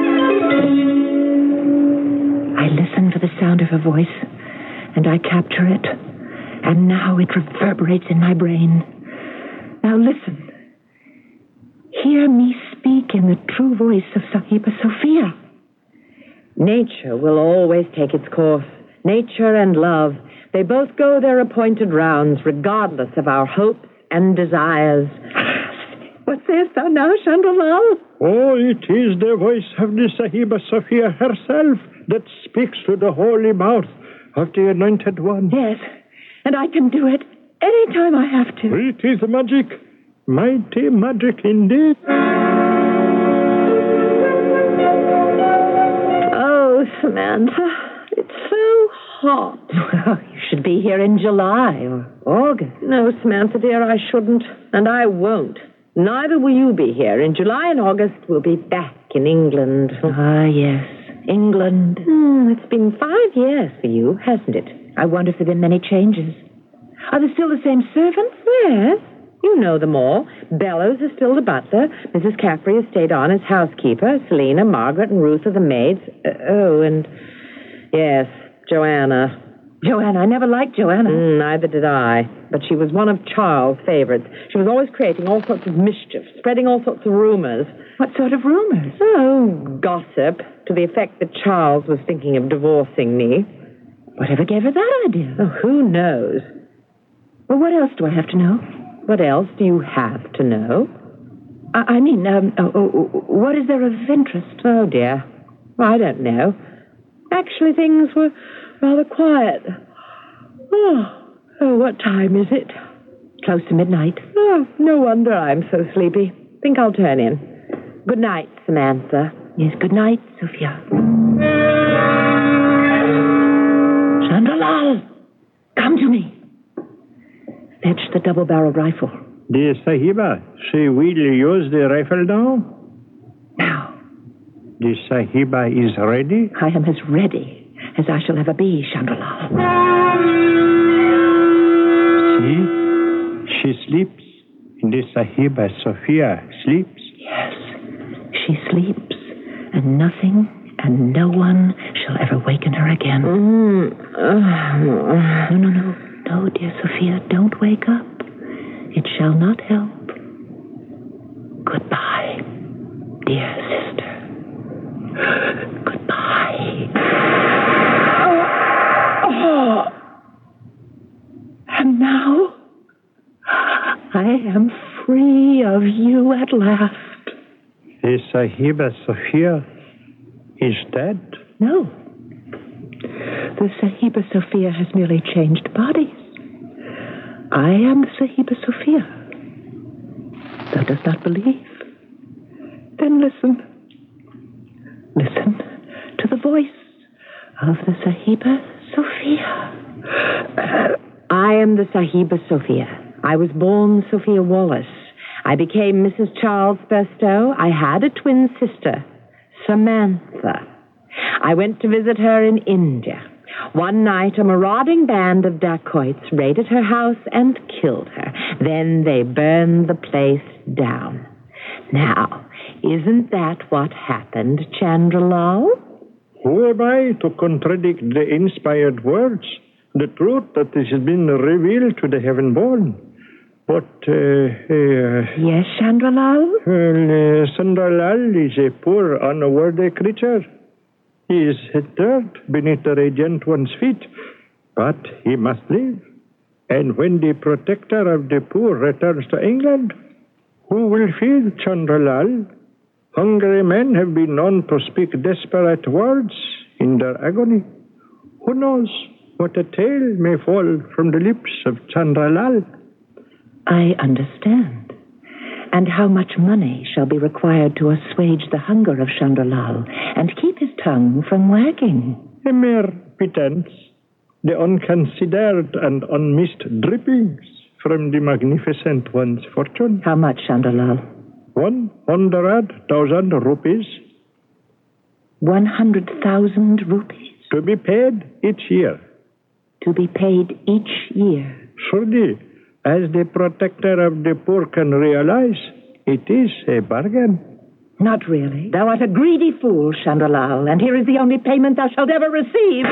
I listen for the sound of her voice, and I capture it. And now it reverberates in my brain. Now listen. Hear me speak in the true voice of Sahiba Sophia. Nature will always take its course. Nature and love, they both go their appointed rounds, regardless of our hopes and desires. What sayest thou now, Chandrelal? Oh, it is the voice of the Sahiba Sophia herself that speaks to the holy mouth of the anointed one. Yes, and I can do it any time I have to. It is magic. Mighty magic indeed. Oh, Samantha, it's so hot. Well, you should be here in July or August. No, Samantha, dear, I shouldn't, and I won't. Neither will you be here. In July and August, we'll be back in England. Ah, yes, England. Hmm, it's been five years for you, hasn't it? I wonder if there have been many changes. Are there still the same servants? Yes. You know them all. Bellows is still the butler. Missus Caffrey has stayed on as housekeeper. Selina, Margaret, and Ruth are the maids. Uh, oh, and... Yes, Joanna. Joanna. I never liked Joanna. Mm, neither did I. But she was one of Charles' favorites. She was always creating all sorts of mischief, spreading all sorts of rumors. What sort of rumors? Oh, gossip, to the effect that Charles was thinking of divorcing me. Whatever gave her that idea? Oh, who knows? Well, what else do I have to know? What else do you have to know? I, I mean, um, oh, oh, what is there of interest? Oh, dear. I don't know. Actually, things were rather quiet. Oh, oh, what time is it? Close to midnight. Oh, no wonder I'm so sleepy. Think I'll turn in. Good night, Samantha. Yes, good night, Sophia. Chandrelal, come to me. Fetch the double-barreled rifle. The Sahiba, she will use the rifle now? Now. The Sahiba is ready? I am as ready as I shall ever be, Chandrlal. See? She sleeps. The Sahiba, Sophia, sleeps. Yes, she sleeps, and nothing and no one shall ever waken her again. Mm. Uh, no, no, no. No, dear Sophia, don't wake up. It shall not help. Goodbye, dear sister. Goodbye. Oh. Oh. And now, I am free of you at last. The Sahiba Sophia is dead? No. The Sahiba Sophia has merely changed bodies. I am the Sahiba Sophia. Thou dost not believe? Then listen. Listen to the voice of the Sahiba Sophia. Uh, I am the Sahiba Sophia. I was born Sophia Wallace. I became Missus Charles Burstow. I had a twin sister, Samantha. I went to visit her in India. One night, a marauding band of dacoits raided her house and killed her. Then they burned the place down. Now, isn't that what happened, Chandrlal? Who am I to contradict the inspired words, the truth that has been revealed to the heaven-born? But, uh, uh, yes, Chandrlal? Well, uh, Chandrlal is a poor, unworthy creature. He is dirt beneath the radiant one's feet, but he must live. And when the protector of the poor returns to England, who will feed Chandrlal? Hungry men have been known to speak desperate words in their agony. Who knows what a tale may fall from the lips of Chandrlal? I understand. And how much money shall be required to assuage the hunger of Chandrlal and keep his tongue from wagging? A mere pittance. The unconsidered and unmissed drippings from the magnificent one's fortune. How much, Chandrlal? One hundred thousand rupees. One hundred thousand rupees? To be paid each year. To be paid each year? Surely, as the protector of the poor can realize, it is a bargain. Not really. Thou art a greedy fool, Chandrlal, and here is the only payment thou shalt ever receive.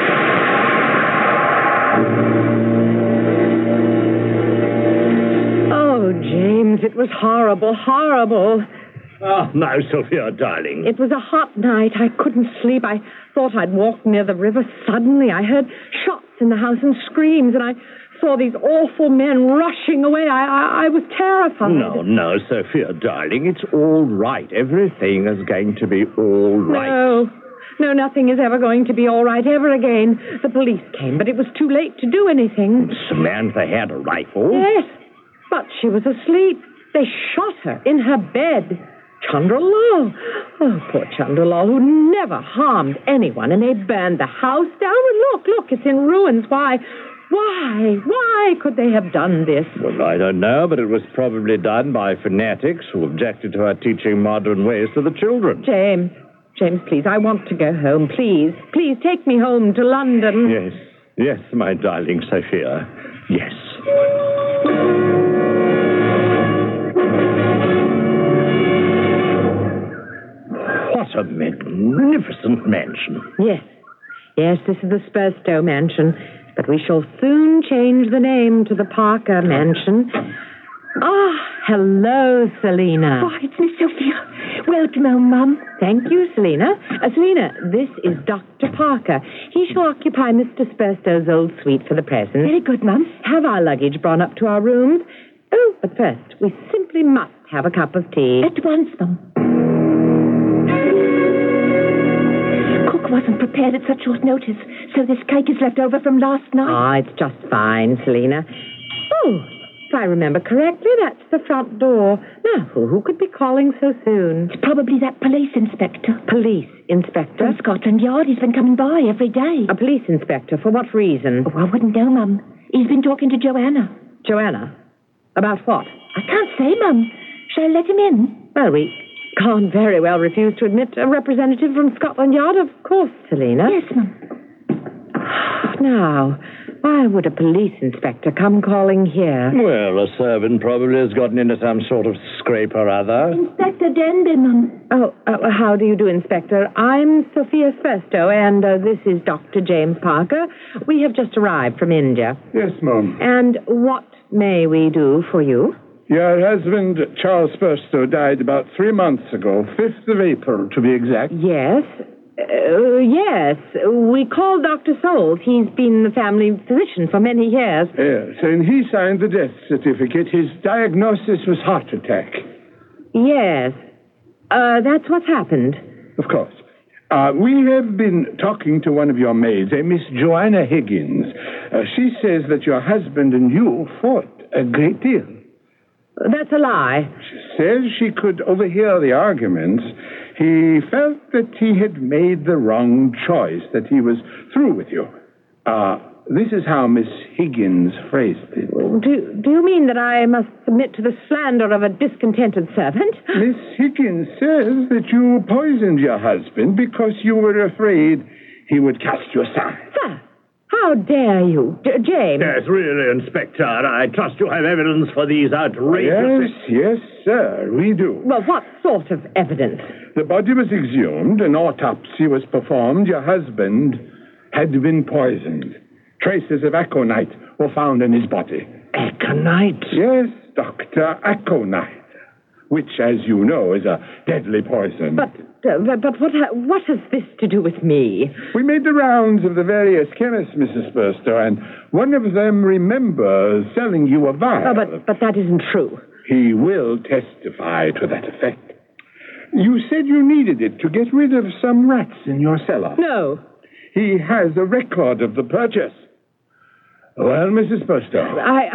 Oh, James, it was horrible, horrible. Oh, no, Sophia, darling. It was a hot night. I couldn't sleep. I thought I'd walked near the river. Suddenly, I heard shots in the house and screams, and I saw these awful men rushing away. I, I, I was terrified. No, no, Sophia, darling. It's all right. Everything is going to be all right. No. No, nothing is ever going to be all right ever again. The police came, but it was too late to do anything. Samantha had a rifle. Yes, but she was asleep. They shot her in her bed. Chandrlal. Oh, poor Chandrlal, who never harmed anyone, and they burned the house down. And look, look, it's in ruins. Why? Why? Why could they have done this? Well, I don't know, but it was probably done by fanatics who objected to her teaching modern ways to the children. James, James, please, I want to go home. Please, please take me home to London. Yes, yes, my darling Sophia. Yes. What a magnificent mansion. Yes, yes, this is the Spurstow mansion. But we shall soon change the name to the Parker Mansion. Ah, oh, hello, Selina. Oh, it's Miss Sophia. Welcome home, Mum. Thank you, Selina. Uh, Selina, this is Doctor Parker. He shall occupy Mister Spurstow's old suite for the present. Very good, Mum. Have our luggage brought up to our rooms. Oh, but first, we simply must have a cup of tea. At once, Mum. Cook wasn't prepared at such short notice, so this cake is left over from last night. Ah, oh, it's just fine, Selina. Oh, if I remember correctly, that's the front door. Now, who, who could be calling so soon? It's probably that police inspector. Police inspector? From Scotland Yard. He's been coming by every day. A police inspector? For what reason? Oh, I wouldn't know, Mum. He's been talking to Joanna. Joanna? About what? I can't say, Mum. Shall I let him in? Well, we can't very well refuse to admit a representative from Scotland Yard, of course, Selina. Yes, Mum. Now, why would a police inspector come calling here? Well, a servant probably has gotten into some sort of scrape or other. Inspector Denby, Mum. Oh, uh, how do you do, Inspector? I'm Sophia Spersto, and uh, this is Doctor James Parker. We have just arrived from India. Yes, Mum. And what may we do for you? Your husband, Charles Spersto, died about three months ago, fifth of April, to be exact. Yes. Uh, yes. We called Doctor Souls. He's been the family physician for many years. Yes, and he signed the death certificate. His diagnosis was heart attack. Yes. Uh, that's what's happened. Of course. Uh, we have been talking to one of your maids, a Miss Joanna Higgins. Uh, she says that your husband and you fought a great deal. That's a lie. She says she could overhear the arguments. He felt that he had made the wrong choice, that he was through with you. Uh, this is how Miss Higgins phrased it. Do, do you mean that I must submit to the slander of a discontented servant? Miss Higgins says that you poisoned your husband because you were afraid he would cast you aside. Sir, how dare you? J- James. Yes, really, Inspector. I trust you have evidence for these outrageous... Yes, yes, sir, we do. Well, what sort of evidence? The body was exhumed, an autopsy was performed. Your husband had been poisoned. Traces of aconite were found in his body. Aconite? Yes, Doctor, aconite, which, as you know, is a deadly poison. But, uh, but, but what, ha- what has this to do with me? We made the rounds of the various chemists, Missus Burstow, and one of them remembers selling you a vial. Oh, but, but that isn't true. He will testify to that effect. You said you needed it to get rid of some rats in your cellar. No. He has a record of the purchase. Well, Missus Burstow. I...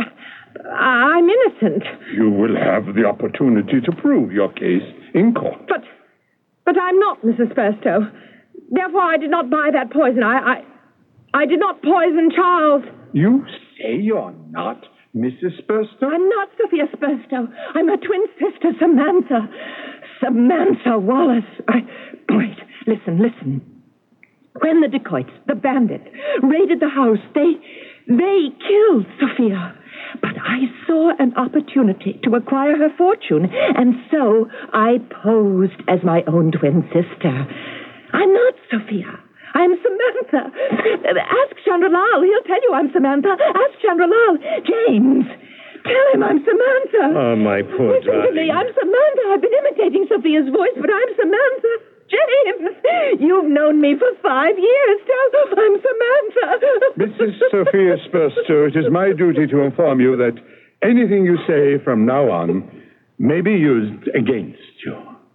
I'm innocent. You will have the opportunity to prove your case in court. But... But I'm not Missus Spersto. Therefore, I did not buy that poison. I... I, I did not poison Charles. You say you're not Missus Spersto? I'm not Sophia Spersto. I'm her twin sister, Samantha. Samantha Wallace. I... Wait, listen, listen. When the dacoits, the bandits, raided the house, they... they killed Sophia. But I saw an opportunity to acquire her fortune, and so I posed as my own twin sister. I'm not Sophia. I'm Samantha. Ask Chandralal. He'll tell you I'm Samantha. Ask Chandralal. James, tell him I'm Samantha. Oh, my poor Listen darling. to me. I'm Samantha. I've been imitating Sophia's voice, but I'm Samantha. James, you've known me for five years. Tell I'm Samantha. Missus Sophia Spersto, it is my duty to inform you that anything you say from now on may be used against you.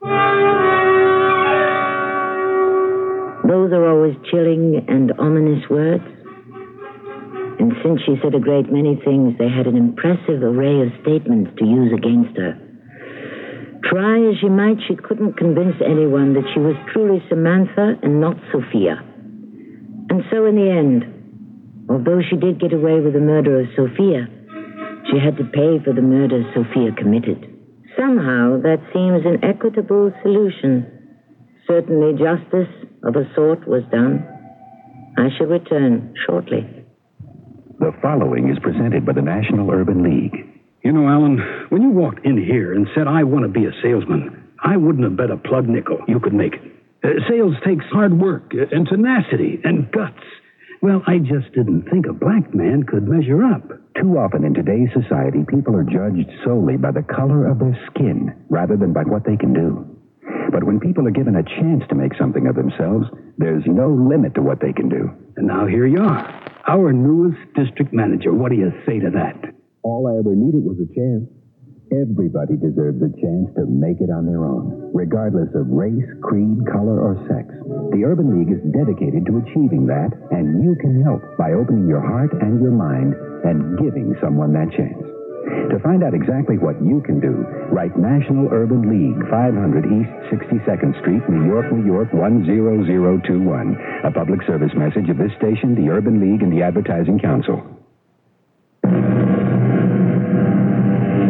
Those are always chilling and ominous words. And since she said a great many things, they had an impressive array of statements to use against her. Try as she might, she couldn't convince anyone that she was truly Samantha and not Sophia. And so in the end, although she did get away with the murder of Sophia, she had to pay for the murder Sophia committed. Somehow, that seems an equitable solution. Certainly justice of a sort was done. I shall return shortly. The following is presented by the National Urban League. You know, Alan, when you walked in here and said, I want to be a salesman, I wouldn't have bet a plug nickel you could make it. Uh, sales takes hard work uh, and tenacity and guts. Well, I just didn't think a black man could measure up. Too often in today's society, people are judged solely by the color of their skin rather than by what they can do. But when people are given a chance to make something of themselves, there's no limit to what they can do. And now here you are, our newest district manager. What do you say to that? All I ever needed was a chance. Everybody deserves a chance to make it on their own, regardless of race, creed, color, or sex. The Urban League is dedicated to achieving that, and you can help by opening your heart and your mind and giving someone that chance. To find out exactly what you can do, write National Urban League, five hundred East sixty-second Street, New York, New York, one zero zero two one. A public service message of this station, the Urban League, and the Advertising Council.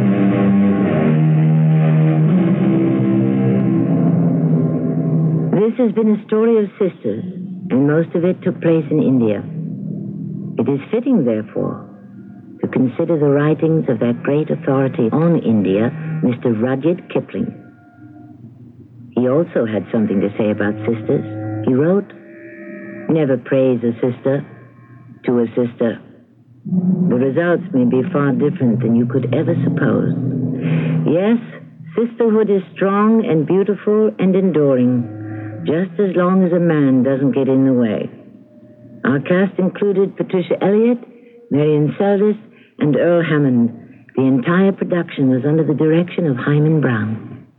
has been a story of sisters, and most of it took place in India. It is fitting, therefore, to consider the writings of that great authority on India, Mister Rudyard Kipling. He also had something to say about sisters. He wrote, "Never praise a sister to a sister. The results may be far different than you could ever suppose. Yes, sisterhood is strong and beautiful and enduring, just as long as a man doesn't get in the way." Our cast included Patricia Elliott, Marion Seldes, and Earl Hammond. The entire production was under the direction of Hyman Brown.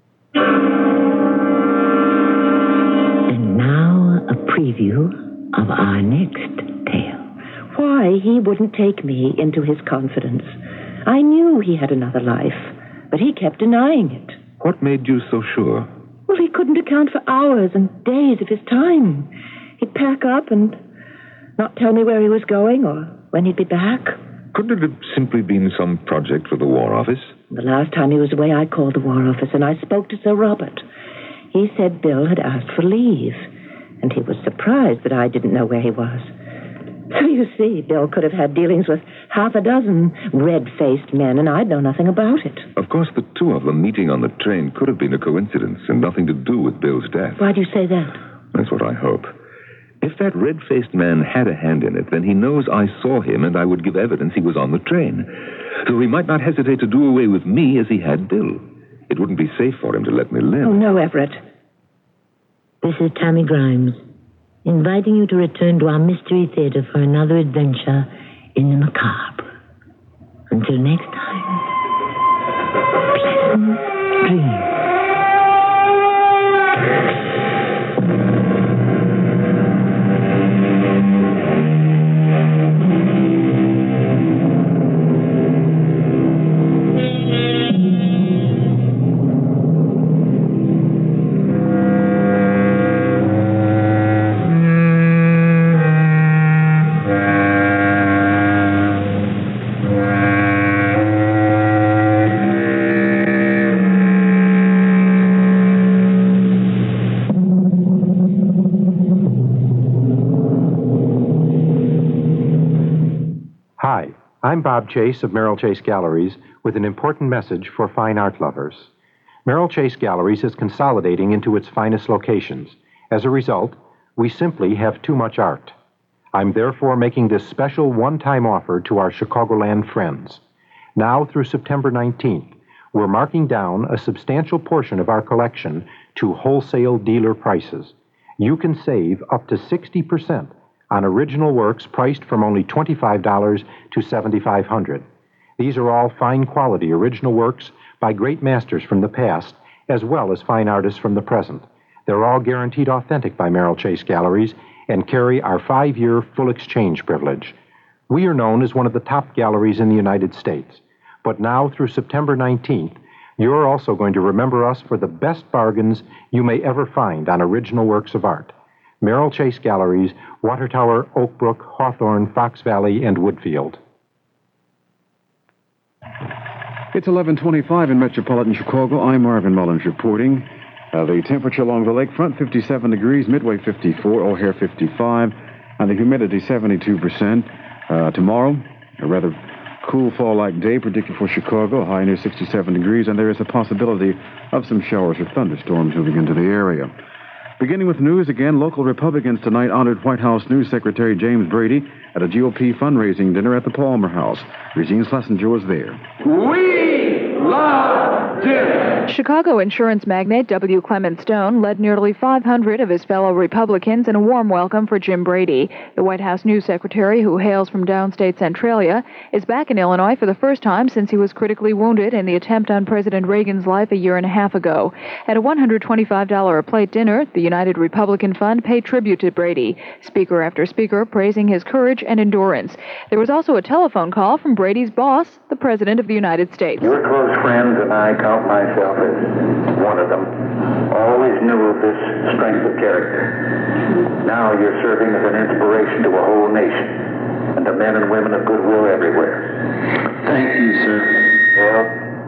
And now, a preview of our next tale. Why he wouldn't take me into his confidence. I knew he had another life, but he kept denying it. What made you so sure? Well, he couldn't account for hours and days of his time. He'd pack up and not tell me where he was going or when he'd be back. Couldn't it have simply been some project for the War Office? The last time he was away, I called the War Office and I spoke to Sir Robert. He said Bill had asked for leave, and he was surprised that I didn't know where he was. So you see, Bill could have had dealings with half a dozen red-faced men, and I'd know nothing about it. Of course, the two of them meeting on the train could have been a coincidence and nothing to do with Bill's death. Why do you say that? That's what I hope. If that red-faced man had a hand in it, then he knows I saw him and I would give evidence he was on the train. So he might not hesitate to do away with me as he had Bill. It wouldn't be safe for him to let me live. Oh, no, Everett. This is Tammy Grimes, inviting you to return to our Mystery Theater for another adventure in the macabre. Until next time, pleasant dreams. I'm Bob Chase of Merrill Chase Galleries with an important message for fine art lovers. Merrill Chase Galleries is consolidating into its finest locations. As a result, we simply have too much art. I'm therefore making this special one-time offer to our Chicagoland friends. Now through September nineteenth, we're marking down a substantial portion of our collection to wholesale dealer prices. You can save up to sixty percent on original works priced from only twenty-five dollars to seven thousand five hundred dollars. These are all fine quality original works by great masters from the past, as well as fine artists from the present. They're all guaranteed authentic by Merrill Chase Galleries and carry our five-year full exchange privilege. We are known as one of the top galleries in the United States, but now through September nineteenth, you're also going to remember us for the best bargains you may ever find on original works of art. Merrill Chase Galleries, Water Tower, Oak Brook, Hawthorne, Fox Valley, and Woodfield. It's eleven twenty-five in metropolitan Chicago. I'm Marvin Mullins reporting. Uh, the temperature along the lakefront, fifty-seven degrees, Midway fifty-four, O'Hare fifty-five, and the humidity seventy-two percent. Uh, tomorrow, a rather cool fall-like day predicted for Chicago, high near sixty-seven degrees, and there is a possibility of some showers or thunderstorms moving into the area. Beginning with news again, local Republicans tonight honored White House News Secretary James Brady at a G O P fundraising dinner at the Palmer House. Regine Schlesinger was there. We love dinner. Chicago insurance magnate W. Clement Stone led nearly five hundred of his fellow Republicans in a warm welcome for Jim Brady. The White House News Secretary, who hails from downstate Centralia, is back in Illinois for the first time since he was critically wounded in the attempt on President Reagan's life a year and a half ago. At a one hundred twenty-five dollars a plate dinner, the United Republican Fund paid tribute to Brady, speaker after speaker praising his courage and endurance. There was also a telephone call from Brady's boss, the President of the United States. Your close friends and I count myself as one of them. Always knew of this strength of character. Now you're serving as an inspiration to a whole nation and to men and women of goodwill everywhere. Thank you, sir. Well,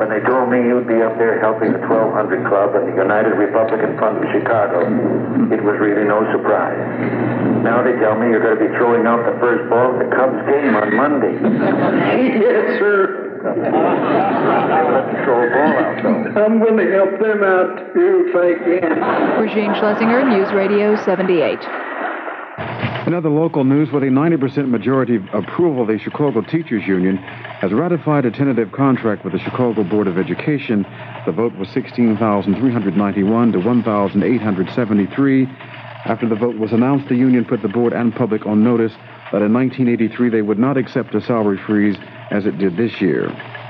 when they told me you'd be up there helping the twelve hundred Club and the United Republican Fund of Chicago, it was really no surprise. Now they tell me you're going to be throwing out the first ball at the Cubs game on Monday. Yes, sir. They let you throw a ball out, though. I'm going to help them out, too, if I can. Regine Schlesinger, News Radio seventy-eight. In other local news, with a ninety percent majority approval, the Chicago Teachers Union has ratified a tentative contract with the Chicago Board of Education. The vote was sixteen thousand three hundred ninety-one to one thousand eight hundred seventy-three. After the vote was announced, the union put the board and public on notice that in nineteen eighty-three they would not accept a salary freeze as it did this year.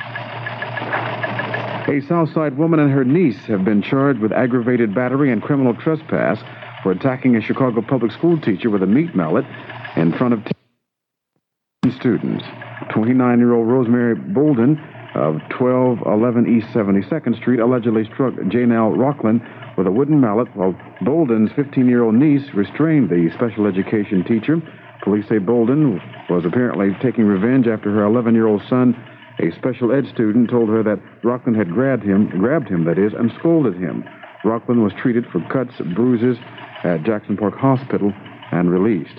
A Southside woman and her niece have been charged with aggravated battery and criminal trespass for attacking a Chicago public school teacher with a meat mallet in front of ten students. twenty-nine-year-old Rosemary Bolden of twelve eleven East seventy-second Street allegedly struck Janelle Rockland with a wooden mallet while Bolden's fifteen-year-old niece restrained the special education teacher. Police say Bolden was apparently taking revenge after her eleven-year-old son, a special ed student, told her that Rockland had grabbed him, grabbed him, that is, and scolded him. Rockland was treated for cuts, bruises at Jackson Park Hospital and released.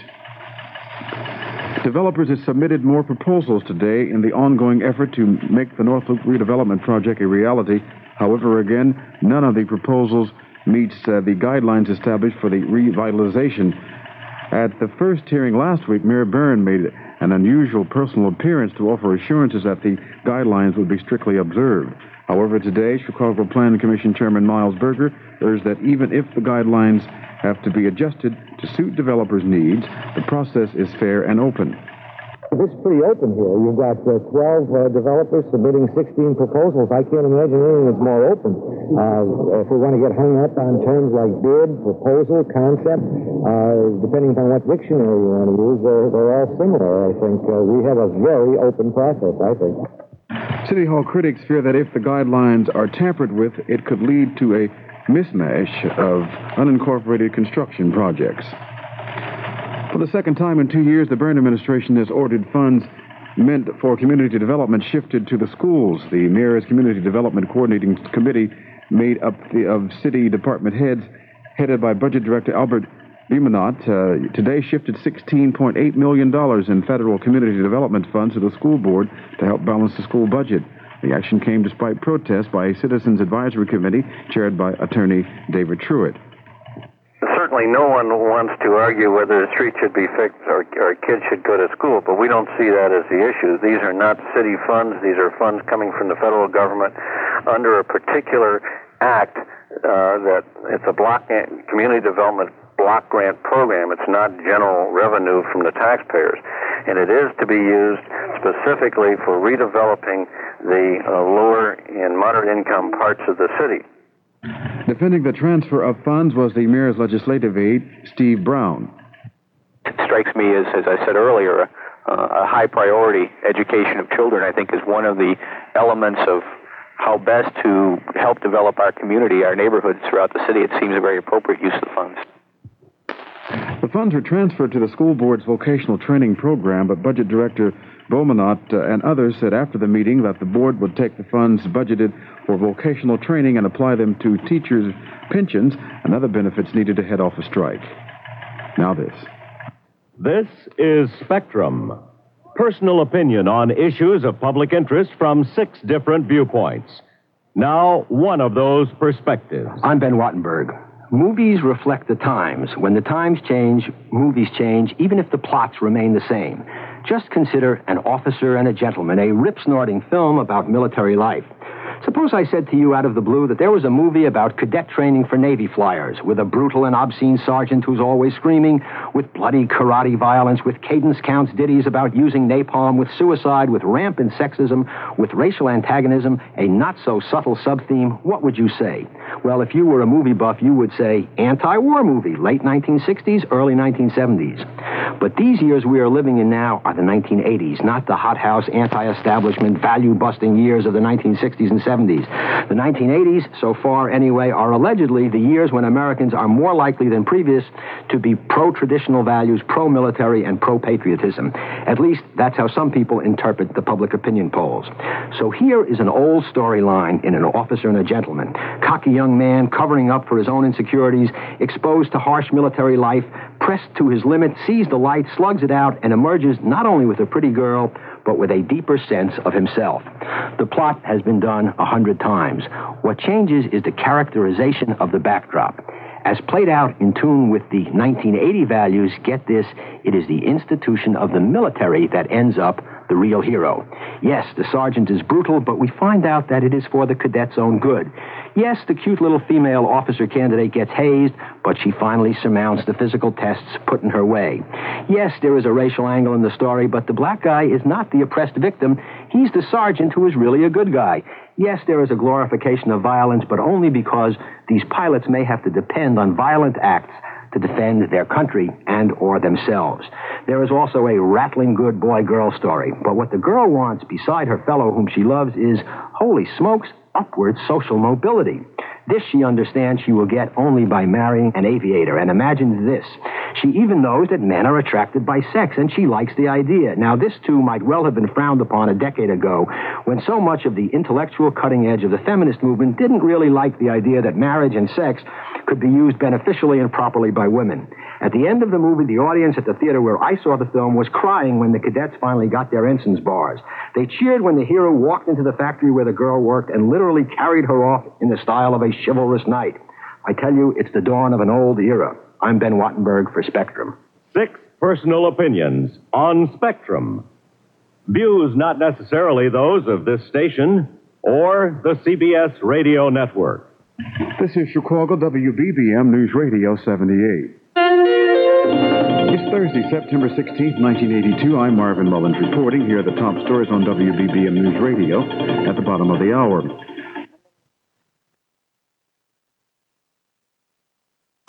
Developers have submitted more proposals today in the ongoing effort to make the North Loop redevelopment project a reality. However, again, none of the proposals meets uh, the guidelines established for the revitalization. At the first hearing last week, Mayor Barron made an unusual personal appearance to offer assurances that the guidelines would be strictly observed. However, today, Chicago Planning Commission Chairman Miles Berger urged that even if the guidelines have to be adjusted to suit developers' needs, the process is fair and open. This is pretty open here. You've got uh, twelve uh, developers submitting sixteen proposals. I can't imagine anything that's more open. Uh, if we want to get hung up on terms like bid, proposal, concept, uh, depending upon what dictionary you want to use, they're, they're all similar, I think. Uh, we have a very open process, I think. City Hall critics fear that if the guidelines are tampered with, it could lead to a mismatch of unincorporated construction projects. For the second time in two years, the Byrne administration has ordered funds meant for community development shifted to the schools. The mayor's community development coordinating committee, made up the, of city department heads, headed by budget director Albert Beamanot, uh, today shifted sixteen point eight million dollars in federal community development funds to the school board to help balance the school budget. The action came despite protests by a citizens advisory committee chaired by attorney David Truitt. Certainly no one wants to argue whether the street should be fixed or, or kids should go to school, but we don't see that as the issue. These are not city funds. These are funds coming from the federal government under a particular act uh, that it's a block community development block grant program. It's not general revenue from the taxpayers. And it is to be used specifically for redeveloping the uh, lower and moderate income parts of the city. Defending the transfer of funds was the mayor's legislative aide, Steve Brown. It strikes me as, as I said earlier, uh, a high priority. Education of children, I think, is one of the elements of how best to help develop our community, our neighborhoods throughout the city. It seems a very appropriate use of the funds. The funds were transferred to the school board's vocational training program, but budget director Beaumonot uh, and others said after the meeting that the board would take the funds budgeted for vocational training and apply them to teachers' pensions and other benefits needed to head off a strike. Now this. This is Spectrum. Personal opinion on issues of public interest from six different viewpoints. Now, one of those perspectives. I'm Ben Wattenberg. Movies reflect the times. When the times change, movies change, even if the plots remain the same. Just consider An Officer and a Gentleman, a rip-snorting film about military life. Suppose I said to you out of the blue that there was a movie about cadet training for Navy flyers, with a brutal and obscene sergeant who's always screaming, with bloody karate violence, with cadence counts ditties about using napalm, with suicide, with rampant sexism, with racial antagonism, a not-so-subtle sub-theme. What would you say? Well, if you were a movie buff, you would say anti-war movie, late nineteen sixties, early nineteen seventies. But these years we are living in now are the nineteen eighties, not the hothouse, anti-establishment, value-busting years of the nineteen sixties and seventies. The nineteen eighties, so far anyway, are allegedly the years when Americans are more likely than previous to be pro-traditional values, pro-military, and pro-patriotism. At least that's how some people interpret the public opinion polls. So here is an old storyline in An Officer and a Gentleman. Cocky young man covering up for his own insecurities, exposed to harsh military life, pressed to his limit, sees the light, slugs it out, and emerges not only with a pretty girl, but with a deeper sense of himself. The plot has been done a hundred times. What changes is the characterization of the backdrop. As played out in tune with the nineteen eighty values, get this, it is the institution of the military that ends up the real hero. Yes, the sergeant is brutal, but we find out that it is for the cadet's own good. Yes, the cute little female officer candidate gets hazed, but she finally surmounts the physical tests put in her way. Yes, there is a racial angle in the story, but the black guy is not the oppressed victim. He's the sergeant who is really a good guy. Yes, there is a glorification of violence, but only because these pilots may have to depend on violent acts to defend their country and or themselves. There is also a rattling good boy-girl story, but what the girl wants beside her fellow whom she loves is, holy smokes, upward social mobility. This she understands she will get only by marrying an aviator, and imagine this. She even knows that men are attracted by sex, and she likes the idea. Now, this, too, might well have been frowned upon a decade ago, when so much of the intellectual cutting edge of the feminist movement didn't really like the idea that marriage and sex could be used beneficially and properly by women. At the end of the movie, the audience at the theater where I saw the film was crying when the cadets finally got their ensign's bars. They cheered when the hero walked into the factory where the girl worked and literally carried her off in the style of a chivalrous knight. I tell you, it's the dawn of an old era. I'm Ben Wattenberg for Spectrum. Six personal opinions on Spectrum. Views not necessarily those of this station or the C B S radio network. This is Chicago W B B M News Radio seventy-eight. It's Thursday, September sixteenth, nineteen eighty-two. I'm Marvin Mullins reporting. Here are the top stories on W B B M News Radio at the bottom of the hour.